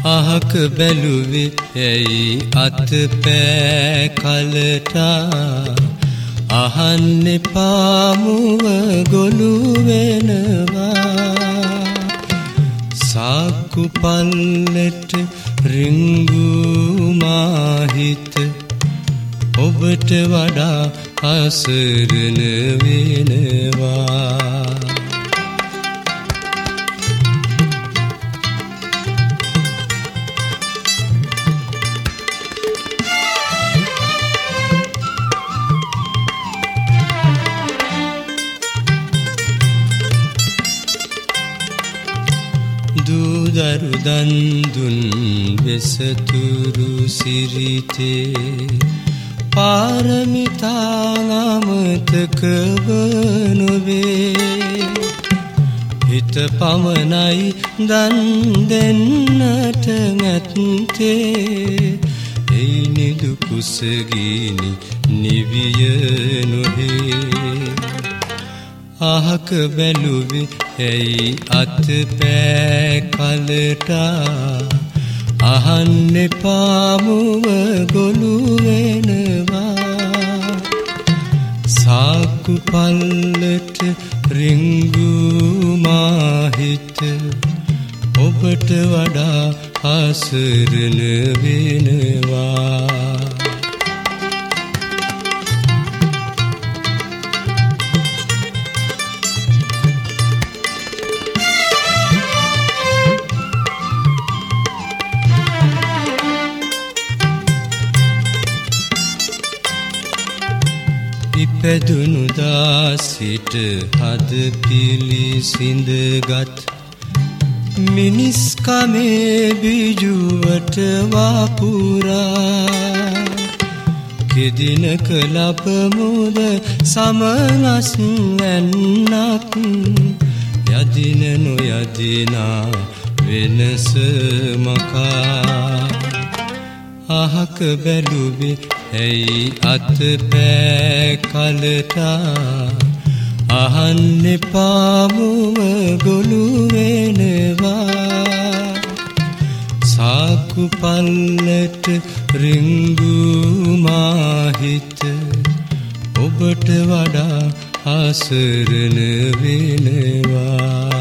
අහක බැලුවේ ඇයි අතපෑ කලටා අහන්නේ පාමුව ගොළු වෙනවා සාක්කු පල්ලෙට රිංගු මාහිත ඔබට වඩා අසරණ වෙනවා දරු දන් දුන් වෙසතුරු සිරිතේ පාරමිතා අමතක නොවේ හිත පමණයි දන් දෙන්නට නැත්තේ ඒ නිදු කුසගිනි නිවිය නොහේ අහක බැලුවේ ඇයි අතපෑ කලටා අහන්නේ පාමුව ගොළු වෙනවා සාක්කු පල්ලට රිංගු මාහිත ඔබට වඩා අසරණ වෙනවා ඉපැදුණු දාසිට හද පිළිසිඳගත් මිනිස් කමේ බිජුවට වපුරා කෙදිනක ලබමුද සමනස් නැන්නක් යදින නොයදිනා වෙනස මකා අහක බැලුවේ ඇයි අතපෑ කලටා අහන්නේ පාමුව ගොළු වෙනවා සාක්කු පල්ලට රිංගු මාහිත ඔබට වඩා අසරණ වෙනවා